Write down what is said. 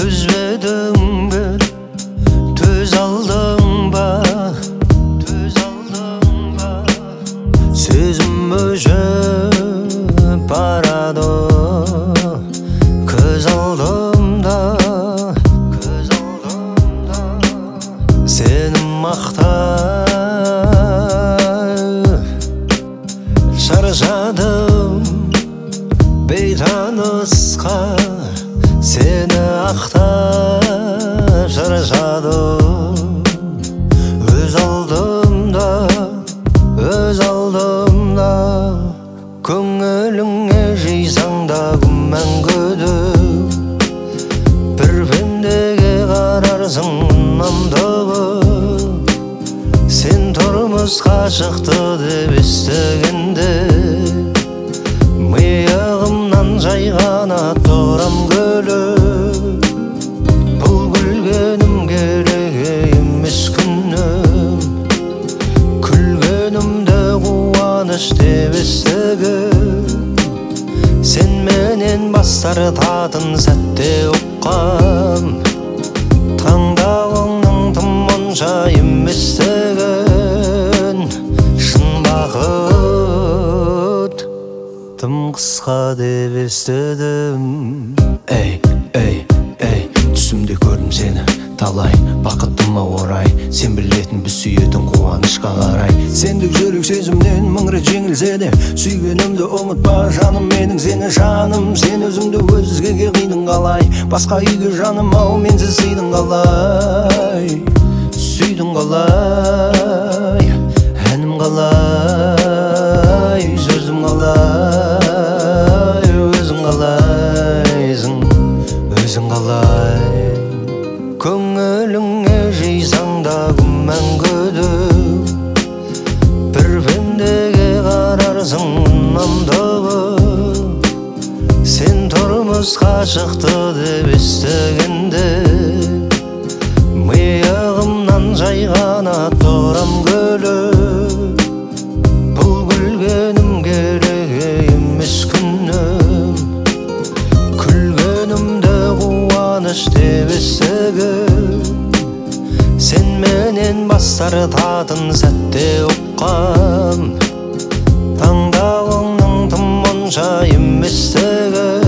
Түзбедің бе, төз алдың ба, сөзім өшіп барады көз алдымда. Сені мақтап шаршадым бейтанысқа, сені ақтап шаршадым өз алдымда, өз алдымда. Көңіліңе жисаң да күмән күдік, бір пендеге қарарсың намдығы. Сен тұрмысқа шықты деп естігенде, миығымнан жайғана тұрам күліп. Бұл күлгенім керек емес күнім, күлгенімді қуаныш деп естігім. Сен менен бас тартатын сәтте ұққам, таңдауыңның тым онша еместігін. Шын бақыт тым қысқа деп естідім. Ей, ей, ей, түсімде көрдім сені талай, бақытыма орай. Сен білетін біз сүйетін қуанышқа қарай. Сендік жүрек сезімнен мың рет жеңілсе де, сүйгенімді ұмытпа жаным менің сені жаным. Сен өзіңді өзгеге қидың қалай, басқа үйге жаным ау менсіз сүйдің қалай. Сүйдің қалай, әнім қалай, сөзім қалай, өзің қалайсың, өзің қалай. Көңіліңе жисаң да күмән күдік, бір пендеге қарарсың намдығы. Сен тұрмысқа шықты деп естігенде, миығымнан жайғана тұрам күліп. Бұл күлгенім керек емес күнім, күлгенімді қуаныш деп естігім. Сен менен бас тартатын сәтте ұққам, таңдауыңның тым онша еместігін.